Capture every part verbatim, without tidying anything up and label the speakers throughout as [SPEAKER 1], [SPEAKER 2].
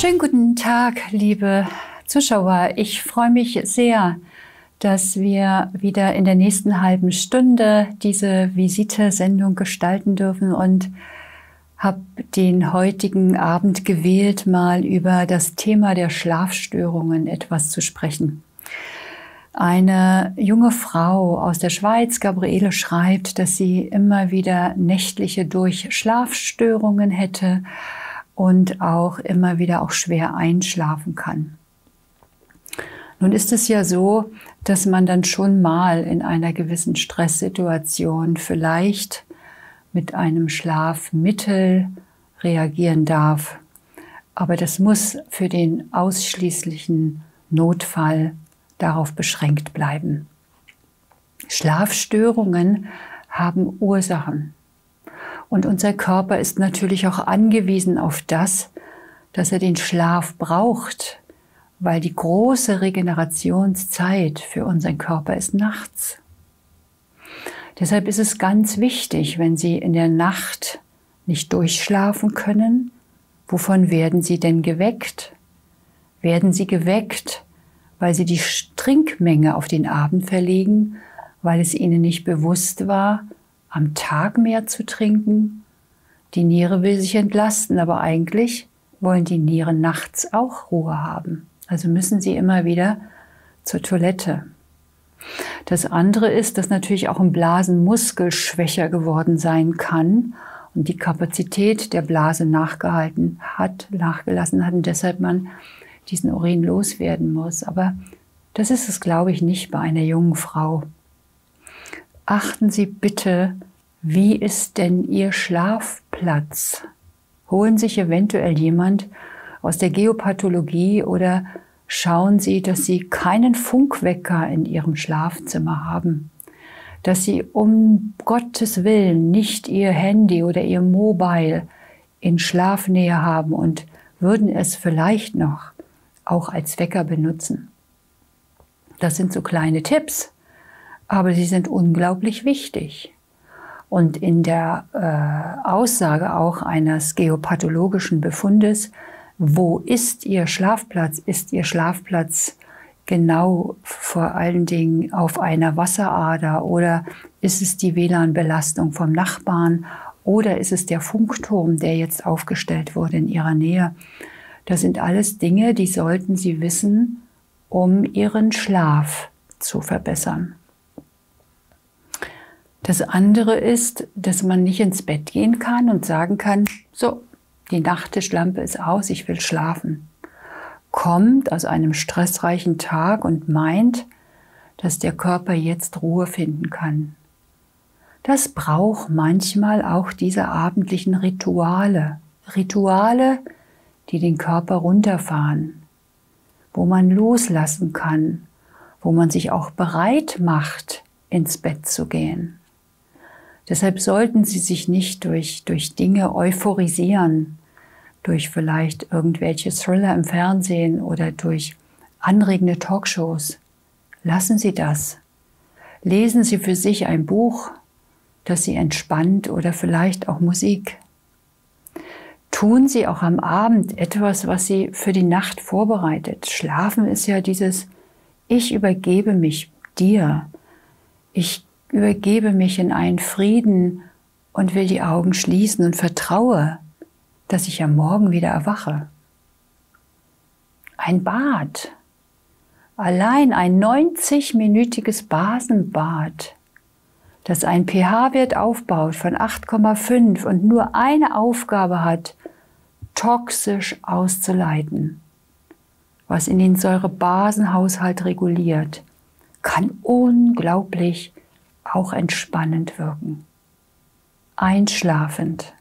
[SPEAKER 1] Schönen guten Tag, liebe Zuschauer. Ich freue mich sehr, dass wir wieder in der nächsten halben Stunde diese Visite-Sendung gestalten dürfen und habe den heutigen Abend gewählt, mal über das Thema der Schlafstörungen etwas zu sprechen. Eine junge Frau aus der Schweiz, Gabriele, schreibt, dass sie immer wieder nächtliche Durchschlafstörungen hätte und auch immer wieder auch schwer einschlafen kann. Nun ist es ja so, dass man dann schon mal in einer gewissen Stresssituation vielleicht mit einem Schlafmittel reagieren darf. Aber das muss für den ausschließlichen Notfall darauf beschränkt bleiben. Schlafstörungen haben Ursachen. Und unser Körper ist natürlich auch angewiesen auf das, dass er den Schlaf braucht, weil die große Regenerationszeit für unseren Körper ist nachts. Deshalb ist es ganz wichtig, wenn Sie in der Nacht nicht durchschlafen können, wovon werden Sie denn geweckt? Werden Sie geweckt, weil Sie die Trinkmenge auf den Abend verlegen, weil es Ihnen nicht bewusst war, am Tag mehr zu trinken? Die Niere will sich entlasten, aber eigentlich wollen die Nieren nachts auch Ruhe haben. Also müssen sie immer wieder zur Toilette. Das andere ist, dass natürlich auch ein Blasenmuskel schwächer geworden sein kann und die Kapazität der Blase nachgehalten hat, nachgelassen hat und deshalb man diesen Urin loswerden muss. Aber das ist es, glaube ich, nicht bei einer jungen Frau. Achten Sie bitte, wie ist denn Ihr Schlafplatz? Holen sich eventuell jemand aus der Geopathologie oder schauen Sie, dass Sie keinen Funkwecker in Ihrem Schlafzimmer haben, dass Sie um Gottes Willen nicht Ihr Handy oder Ihr Mobile in Schlafnähe haben und würden es vielleicht noch auch als Wecker benutzen. Das sind so kleine Tipps, aber sie sind unglaublich wichtig. Und in der äh, Aussage auch eines geopathologischen Befundes, wo ist Ihr Schlafplatz? Ist Ihr Schlafplatz genau vor allen Dingen auf einer Wasserader oder ist es die W L A N-Belastung vom Nachbarn oder ist es der Funkturm, der jetzt aufgestellt wurde in Ihrer Nähe? Das sind alles Dinge, die sollten Sie wissen, um Ihren Schlaf zu verbessern. Das andere ist, dass man nicht ins Bett gehen kann und sagen kann, so, die Nachttischlampe ist aus, ich will schlafen. Kommt aus einem stressreichen Tag und meint, dass der Körper jetzt Ruhe finden kann. Das braucht manchmal auch diese abendlichen Rituale. Rituale, die den Körper runterfahren, wo man loslassen kann, wo man sich auch bereit macht, ins Bett zu gehen. Deshalb sollten Sie sich nicht durch, durch Dinge euphorisieren, durch vielleicht irgendwelche Thriller im Fernsehen oder durch anregende Talkshows. Lassen Sie das. Lesen Sie für sich ein Buch, das Sie entspannt oder vielleicht auch Musik. Tun Sie auch am Abend etwas, was Sie für die Nacht vorbereitet. Schlafen ist ja dieses, ich übergebe mich dir. Ich übergebe mich in einen Frieden und will die Augen schließen und vertraue, dass ich am Morgen wieder erwache. Ein Bad, allein ein neunzig-minütiges Basenbad, das einen pH-Wert aufbaut von acht Komma fünf und nur eine Aufgabe hat, toxisch auszuleiten, was in den Säurebasenhaushalt reguliert, kann unglaublich auch entspannend wirken. Einschlafend.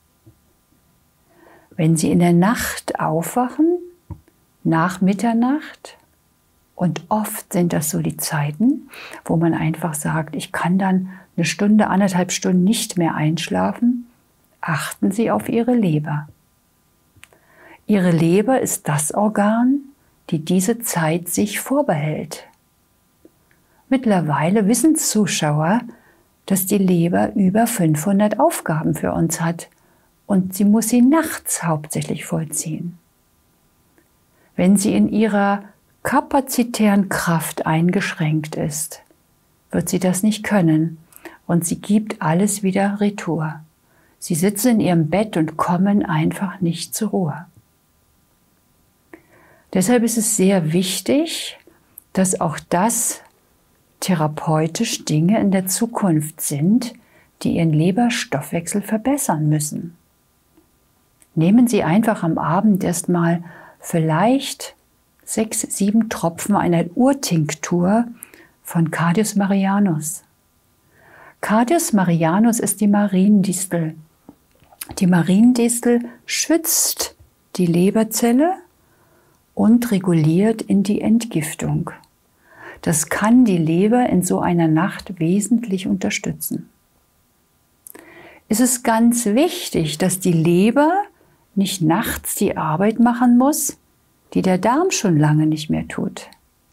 [SPEAKER 1] Wenn Sie in der Nacht aufwachen, nach Mitternacht, und oft sind das so die Zeiten, wo man einfach sagt, ich kann dann eine Stunde, anderthalb Stunden nicht mehr einschlafen, achten Sie auf Ihre Leber. Ihre Leber ist das Organ, die diese Zeit sich vorbehält. Mittlerweile wissen Zuschauer, dass die Leber über fünfhundert Aufgaben für uns hat und sie muss sie nachts hauptsächlich vollziehen. Wenn sie in ihrer kapazitären Kraft eingeschränkt ist, wird sie das nicht können und sie gibt alles wieder retour. Sie sitzen in ihrem Bett und kommen einfach nicht zur Ruhe. Deshalb ist es sehr wichtig, dass auch das therapeutisch Dinge in der Zukunft sind, die Ihren Leberstoffwechsel verbessern müssen. Nehmen Sie einfach am Abend erstmal vielleicht sechs, sieben Tropfen einer Urtinktur von Cardius Marianus. Cardius Marianus ist die Mariendistel. Die Mariendistel schützt die Leberzelle und reguliert in die Entgiftung. Das kann die Leber in so einer Nacht wesentlich unterstützen. Es ist ganz wichtig, dass die Leber nicht nachts die Arbeit machen muss, die der Darm schon lange nicht mehr tut.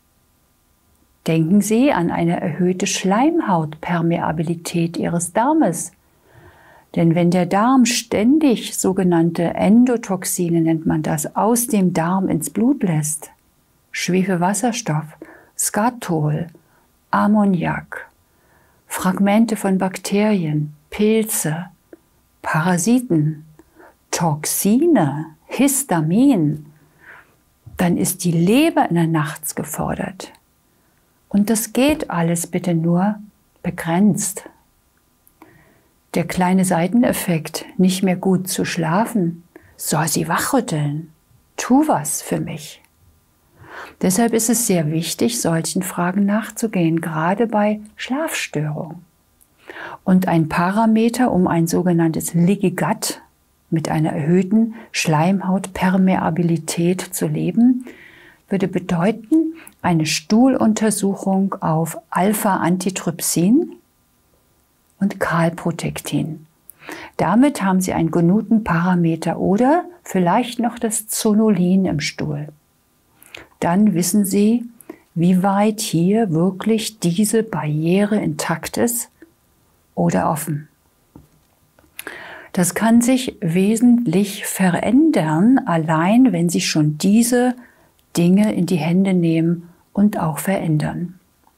[SPEAKER 1] Denken Sie an eine erhöhte Schleimhautpermeabilität Ihres Darmes. Denn wenn der Darm ständig sogenannte Endotoxine, nennt man das, aus dem Darm ins Blut lässt, Schwefelwasserstoff, Skatol, Ammoniak, Fragmente von Bakterien, Pilze, Parasiten, Toxine, Histamin, dann ist die Leber in der Nacht gefordert. Und das geht alles bitte nur begrenzt. Der kleine Seiteneffekt, nicht mehr gut zu schlafen, soll Sie wachrütteln. Tu was für mich. Deshalb ist es sehr wichtig, solchen Fragen nachzugehen, gerade bei Schlafstörungen. Und ein Parameter, um ein sogenanntes Leaky Gut mit einer erhöhten Schleimhautpermeabilität zu leben, würde bedeuten, eine Stuhluntersuchung auf Alpha-Antitrypsin und Calprotectin. Damit haben Sie einen guten Parameter oder vielleicht noch das Zonulin im Stuhl. Dann wissen Sie, wie weit hier wirklich diese Barriere intakt ist oder offen. Das kann sich wesentlich verändern, allein wenn Sie schon diese Dinge in die Hände nehmen und auch verändern.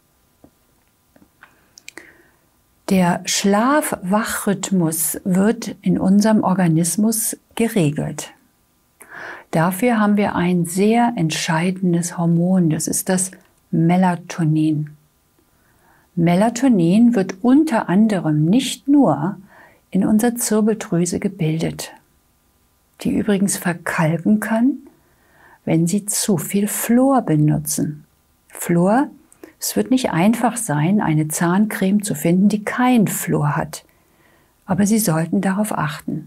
[SPEAKER 1] Der Schlaf-Wach-Rhythmus wird in unserem Organismus geregelt. Dafür haben wir ein sehr entscheidendes Hormon, das ist das Melatonin. Melatonin wird unter anderem nicht nur in unserer Zirbeldrüse gebildet, die übrigens verkalken kann, wenn Sie zu viel Fluor benutzen. Fluor, es wird nicht einfach sein, eine Zahncreme zu finden, die kein Fluor hat, aber Sie sollten darauf achten.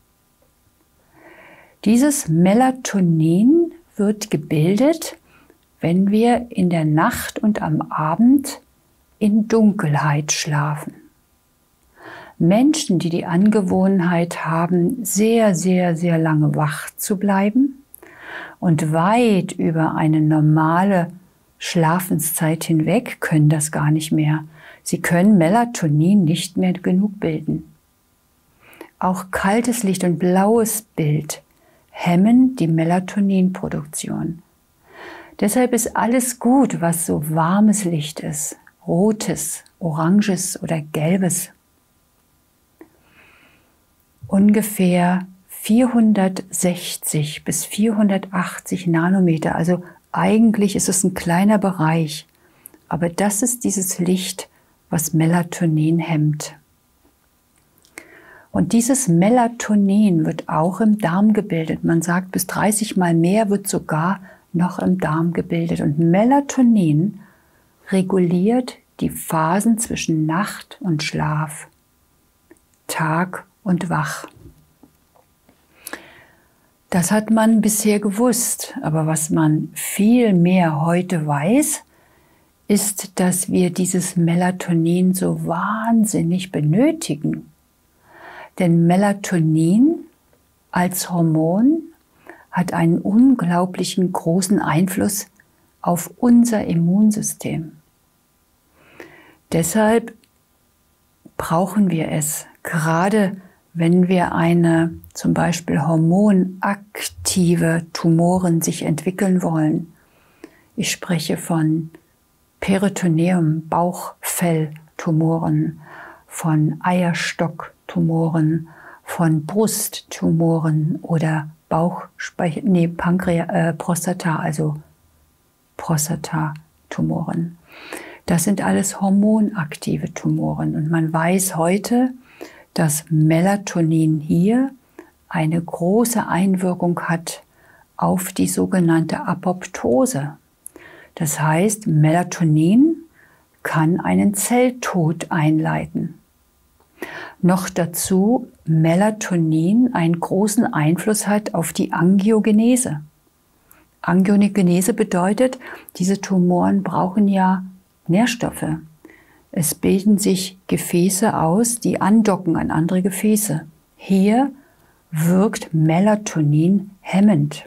[SPEAKER 1] Dieses Melatonin wird gebildet, wenn wir in der Nacht und am Abend in Dunkelheit schlafen. Menschen, die die Angewohnheit haben, sehr, sehr, sehr lange wach zu bleiben und weit über eine normale Schlafenszeit hinweg, können das gar nicht mehr. Sie können Melatonin nicht mehr genug bilden. Auch kaltes Licht und blaues Bild hemmen die Melatoninproduktion. Deshalb ist alles gut, was so warmes Licht ist, rotes, oranges oder gelbes. Ungefähr vierhundertsechzig bis vierhundertachtzig Nanometer, also eigentlich ist es ein kleiner Bereich, aber das ist dieses Licht, was Melatonin hemmt. Und dieses Melatonin wird auch im Darm gebildet. Man sagt, bis dreißig Mal mehr wird sogar noch im Darm gebildet. Und Melatonin reguliert die Phasen zwischen Nacht und Schlaf, Tag und Wach. Das hat man bisher gewusst, aber was man viel mehr heute weiß, ist, dass wir dieses Melatonin so wahnsinnig benötigen. Denn Melatonin als Hormon hat einen unglaublichen großen Einfluss auf unser Immunsystem. Deshalb brauchen wir es, gerade wenn wir eine zum Beispiel hormonaktive Tumoren sich entwickeln wollen, ich spreche von Peritoneum, Bauchfelltumoren, von Eierstocktumoren, von Brusttumoren oder Bauchspeichel, nee, Pankreas, äh, Prostata, also Prostatatumoren. Das sind alles hormonaktive Tumoren und man weiß heute, dass Melatonin hier eine große Einwirkung hat auf die sogenannte Apoptose. Das heißt, Melatonin kann einen Zelltod einleiten. Noch dazu Melatonin einen großen Einfluss hat auf die Angiogenese. Angiogenese bedeutet, diese Tumoren brauchen ja Nährstoffe. Es bilden sich Gefäße aus, die andocken an andere Gefäße. Hier wirkt Melatonin hemmend.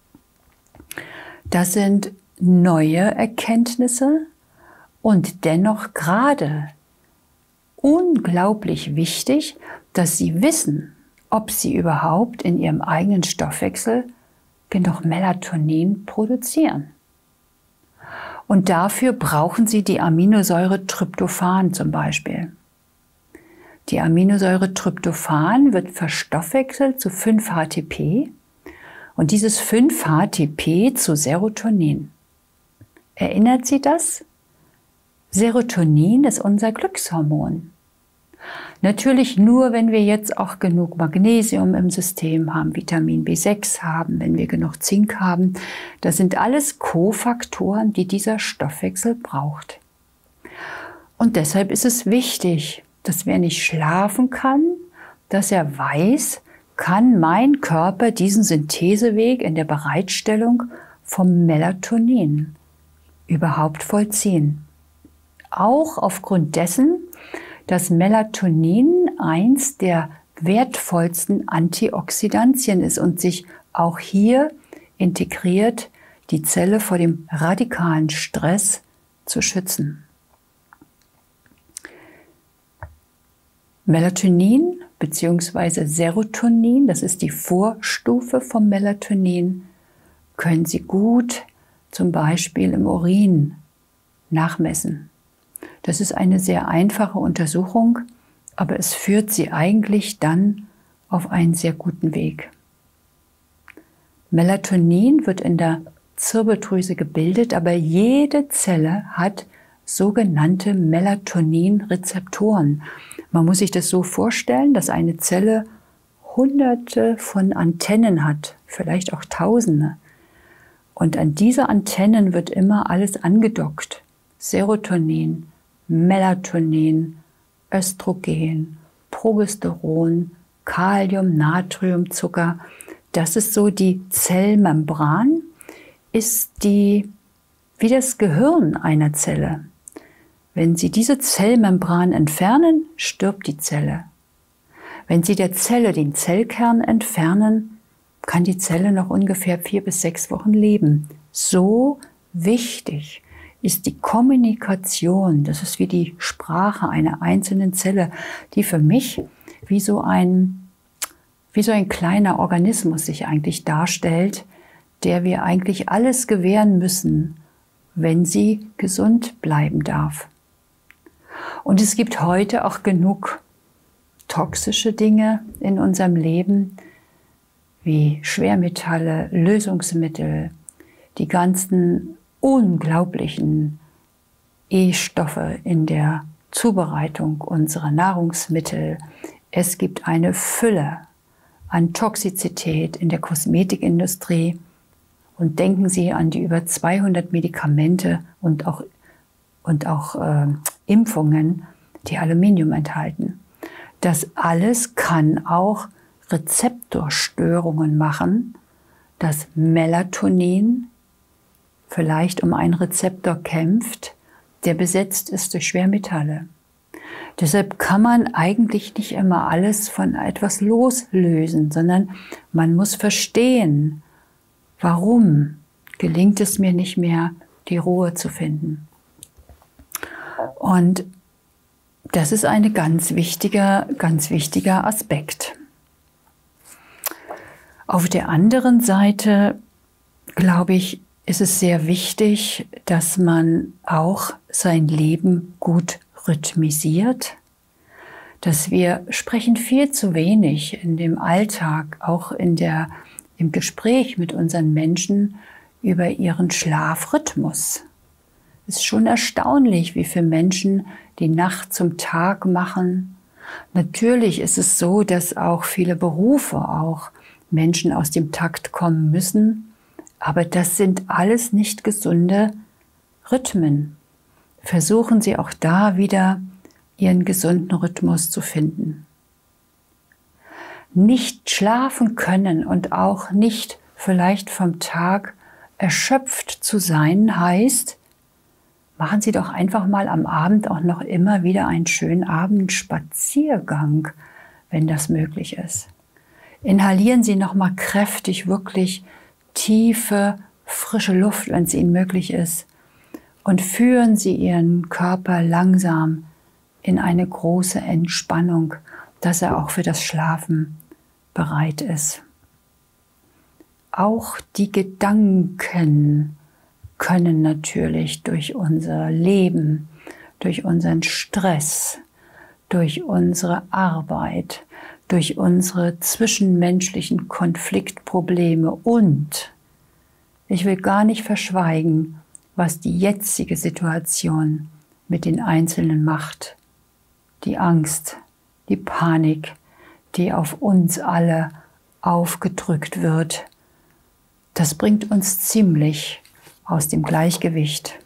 [SPEAKER 1] Das sind neue Erkenntnisse und dennoch gerade unglaublich wichtig, dass Sie wissen, ob Sie überhaupt in Ihrem eigenen Stoffwechsel genug Melatonin produzieren. Und dafür brauchen Sie die Aminosäure Tryptophan zum Beispiel. Die Aminosäure Tryptophan wird verstoffwechselt zu fünf H T P und dieses fünf H T P zu Serotonin. Erinnert Sie das? Serotonin ist unser Glückshormon. Natürlich nur, wenn wir jetzt auch genug Magnesium im System haben, Vitamin B sechs haben, wenn wir genug Zink haben. Das sind alles Kofaktoren, die dieser Stoffwechsel braucht. Und deshalb ist es wichtig, dass wer nicht schlafen kann, dass er weiß, kann mein Körper diesen Syntheseweg in der Bereitstellung vom Melatonin überhaupt vollziehen. Auch aufgrund dessen, dass Melatonin eins der wertvollsten Antioxidantien ist und sich auch hier integriert, die Zelle vor dem radikalen Stress zu schützen. Melatonin bzw. Serotonin, das ist die Vorstufe vom Melatonin, können Sie gut zum Beispiel im Urin nachmessen. Das ist eine sehr einfache Untersuchung, aber es führt Sie eigentlich dann auf einen sehr guten Weg. Melatonin wird in der Zirbeldrüse gebildet, aber jede Zelle hat sogenannte Melatonin-Rezeptoren. Man muss sich das so vorstellen, dass eine Zelle hunderte von Antennen hat, vielleicht auch tausende. Und an diese Antennen wird immer alles angedockt. Serotonin, Melatonin, Östrogen, Progesteron, Kalium, Natrium, Zucker. Das ist so die Zellmembran, ist die wie das Gehirn einer Zelle. Wenn Sie diese Zellmembran entfernen, stirbt die Zelle. Wenn Sie der Zelle den Zellkern entfernen, kann die Zelle noch ungefähr vier bis sechs Wochen leben. So wichtig ist die Kommunikation, das ist wie die Sprache einer einzelnen Zelle, die für mich wie so ein, wie so ein kleiner Organismus sich eigentlich darstellt, der wir eigentlich alles gewähren müssen, wenn sie gesund bleiben darf. Und es gibt heute auch genug toxische Dinge in unserem Leben, wie Schwermetalle, Lösungsmittel, die ganzen unglaublichen E-Stoffe in der Zubereitung unserer Nahrungsmittel. Es gibt eine Fülle an Toxizität in der Kosmetikindustrie. Und denken Sie an die über zweihundert Medikamente und auch, und auch äh, Impfungen, die Aluminium enthalten. Das alles kann auch Rezeptorstörungen machen, dass Melatonin vielleicht um einen Rezeptor kämpft, der besetzt ist durch Schwermetalle. Deshalb kann man eigentlich nicht immer alles von etwas loslösen, sondern man muss verstehen, warum gelingt es mir nicht mehr, die Ruhe zu finden. Und das ist ein ganz wichtiger, ganz wichtiger Aspekt. Auf der anderen Seite, glaube ich, ist es sehr wichtig, dass man auch sein Leben gut rhythmisiert. Dass wir sprechen viel zu wenig in dem Alltag, auch in der, im Gespräch mit unseren Menschen über ihren Schlafrhythmus. Es ist schon erstaunlich, wie viele Menschen die Nacht zum Tag machen. Natürlich ist es so, dass auch viele Berufe auch Menschen aus dem Takt kommen müssen, aber das sind alles nicht gesunde Rhythmen. Versuchen Sie auch da wieder Ihren gesunden Rhythmus zu finden. Nicht schlafen können und auch nicht vielleicht vom Tag erschöpft zu sein, heißt, machen Sie doch einfach mal am Abend auch noch immer wieder einen schönen Abendspaziergang, wenn das möglich ist. Inhalieren Sie noch mal kräftig wirklich tiefe, frische Luft, wenn es Ihnen möglich ist, und führen Sie Ihren Körper langsam in eine große Entspannung, dass er auch für das Schlafen bereit ist. Auch die Gedanken können natürlich durch unser Leben, durch unseren Stress, durch unsere Arbeit, durch unsere zwischenmenschlichen Konfliktprobleme und ich will gar nicht verschweigen, was die jetzige Situation mit den Einzelnen macht. Die Angst, die Panik, die auf uns alle aufgedrückt wird, das bringt uns ziemlich aus dem Gleichgewicht.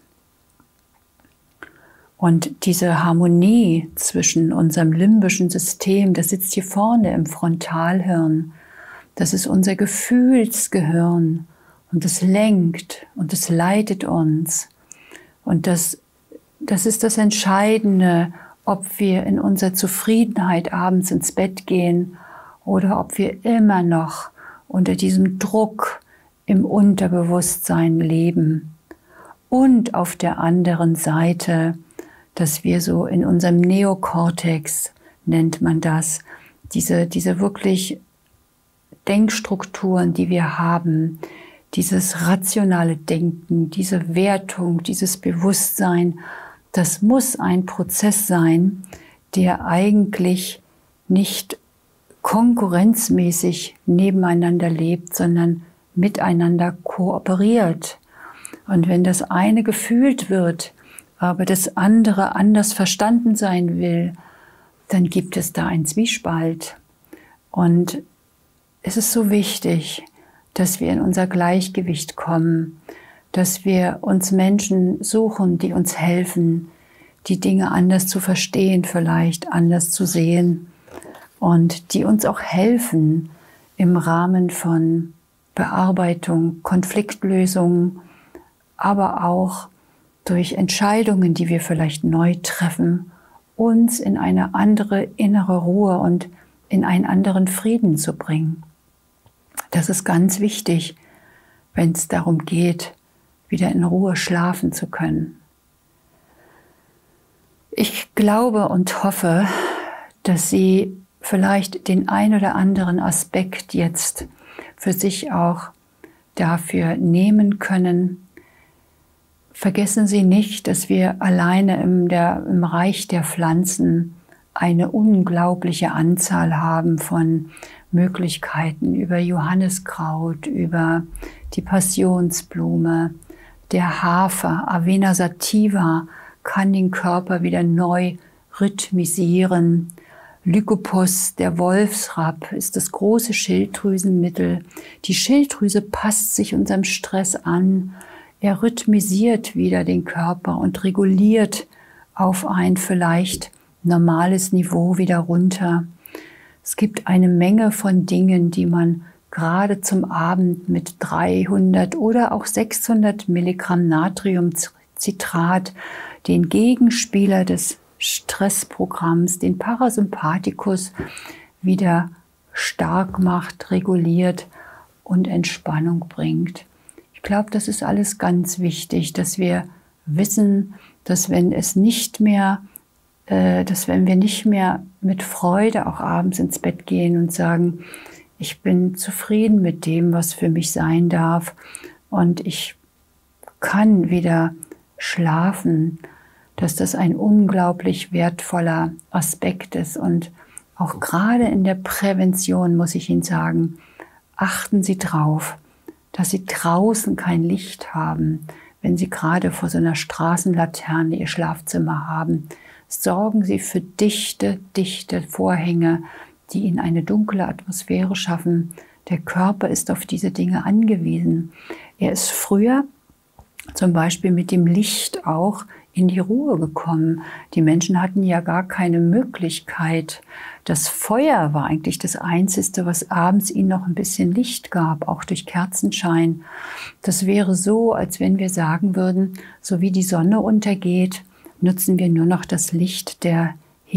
[SPEAKER 1] Und diese Harmonie zwischen unserem limbischen System, das sitzt hier vorne im Frontalhirn, das ist unser Gefühlsgehirn und das lenkt und das leitet uns. Und das, das ist das Entscheidende, ob wir in unserer Zufriedenheit abends ins Bett gehen oder ob wir immer noch unter diesem Druck im Unterbewusstsein leben. Und auf der anderen Seite, dass wir so in unserem Neokortex, nennt man das, diese, diese wirklich Denkstrukturen, die wir haben, dieses rationale Denken, diese Wertung, dieses Bewusstsein, das muss ein Prozess sein, der eigentlich nicht konkurrenzmäßig nebeneinander lebt, sondern miteinander kooperiert. Und wenn das eine gefühlt wird, aber das andere anders verstanden sein will, dann gibt es da einen Zwiespalt. Und es ist so wichtig, dass wir in unser Gleichgewicht kommen, dass wir uns Menschen suchen, die uns helfen, die Dinge anders zu verstehen, vielleicht anders zu sehen und die uns auch helfen im Rahmen von Bearbeitung, Konfliktlösung, aber auch durch Entscheidungen, die wir vielleicht neu treffen, uns in eine andere innere Ruhe und in einen anderen Frieden zu bringen. Das ist ganz wichtig, wenn es darum geht, wieder in Ruhe schlafen zu können. Ich glaube und hoffe, dass Sie vielleicht den ein oder anderen Aspekt jetzt für sich auch dafür nehmen können. Vergessen Sie nicht, dass wir alleine im, der, im Reich der Pflanzen eine unglaubliche Anzahl haben von Möglichkeiten über Johanniskraut, über die Passionsblume, der Hafer, Avena sativa, kann den Körper wieder neu rhythmisieren. Lycopus, der Wolfsrapp, ist das große Schilddrüsenmittel. Die Schilddrüse passt sich unserem Stress an. Er rhythmisiert wieder den Körper und reguliert auf ein vielleicht normales Niveau wieder runter. Es gibt eine Menge von Dingen, die man gerade zum Abend mit dreihundert oder auch sechshundert Milligramm Natriumcitrat, den Gegenspieler des Stressprogramms, den Parasympathikus, wieder stark macht, reguliert und Entspannung bringt. Ich glaube, das ist alles ganz wichtig, dass wir wissen, dass wenn es nicht mehr, äh, dass wenn wir nicht mehr mit Freude auch abends ins Bett gehen und sagen, Ich bin zufrieden mit dem, was für mich sein darf. Und ich kann wieder schlafen, dass das ein unglaublich wertvoller Aspekt ist. Und auch gerade in der Prävention muss ich Ihnen sagen, achten Sie drauf, dass Sie draußen kein Licht haben, wenn Sie gerade vor so einer Straßenlaterne Ihr Schlafzimmer haben. Sorgen Sie für dichte, dichte Vorhänge, die Ihnen eine dunkle Atmosphäre schaffen. Der Körper ist auf diese Dinge angewiesen. Er ist früher zum Beispiel mit dem Licht auch in die Ruhe gekommen. Die Menschen hatten ja gar keine Möglichkeit. Das Feuer war eigentlich das Einzige, was abends ihnen noch ein bisschen Licht gab, auch durch Kerzenschein. Das wäre so, als wenn wir sagen würden, so wie die Sonne untergeht, nutzen wir nur noch das Licht der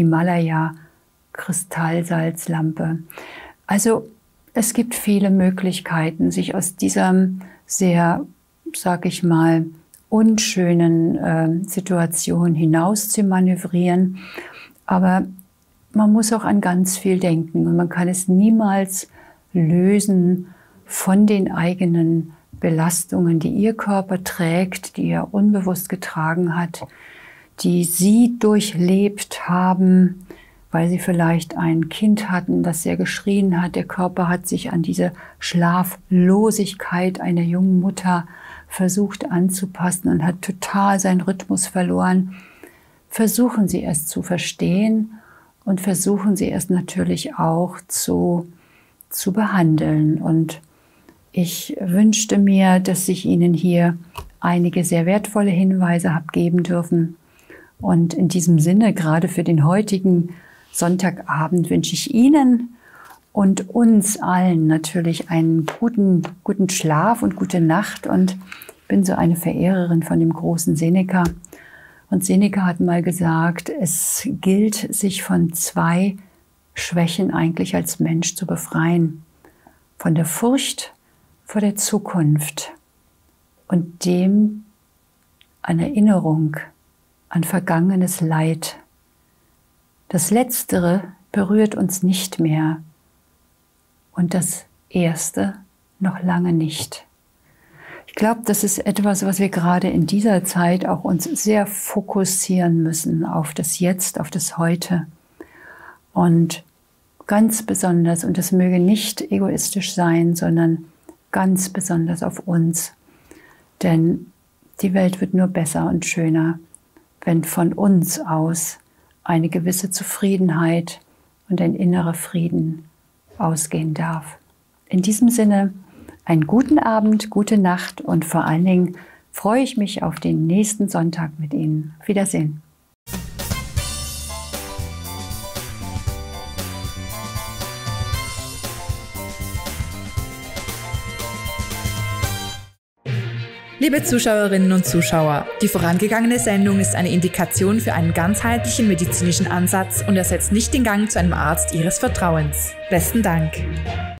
[SPEAKER 1] Himalaya-Kristallsalzlampe. Also es gibt viele Möglichkeiten, sich aus diesem sehr, sag ich mal, unschönen äh, Situation hinaus zu manövrieren. Aber man muss auch an ganz viel denken und man kann es niemals lösen von den eigenen Belastungen, die Ihr Körper trägt, die er unbewusst getragen hat, die Sie durchlebt haben, weil Sie vielleicht ein Kind hatten, das sehr geschrien hat. Der Körper hat sich an diese Schlaflosigkeit einer jungen Mutter versucht anzupassen und hat total seinen Rhythmus verloren. Versuchen Sie es zu verstehen und versuchen Sie es natürlich auch zu, zu behandeln. Und ich wünschte mir, dass ich Ihnen hier einige sehr wertvolle Hinweise habe geben dürfen. Und in diesem Sinne, gerade für den heutigen Sonntagabend, wünsche ich Ihnen und uns allen natürlich einen guten, guten Schlaf und gute Nacht. Und ich bin so eine Verehrerin von dem großen Seneca. Und Seneca hat mal gesagt, es gilt, sich von zwei Schwächen eigentlich als Mensch zu befreien. Von der Furcht vor der Zukunft und dem an Erinnerung an vergangenes Leid. Das Letztere berührt uns nicht mehr und das Erste noch lange nicht. Ich glaube, das ist etwas, was wir gerade in dieser Zeit auch uns sehr fokussieren müssen auf das Jetzt, auf das Heute. Und ganz besonders, und das möge nicht egoistisch sein, sondern ganz besonders auf uns. Denn die Welt wird nur besser und schöner, wenn von uns aus eine gewisse Zufriedenheit und ein innerer Frieden ausgehen darf. In diesem Sinne, einen guten Abend, gute Nacht und vor allen Dingen freue ich mich auf den nächsten Sonntag mit Ihnen. Auf Wiedersehen.
[SPEAKER 2] Liebe Zuschauerinnen und Zuschauer, die vorangegangene Sendung ist eine Indikation für einen ganzheitlichen medizinischen Ansatz und ersetzt nicht den Gang zu einem Arzt Ihres Vertrauens. Besten Dank.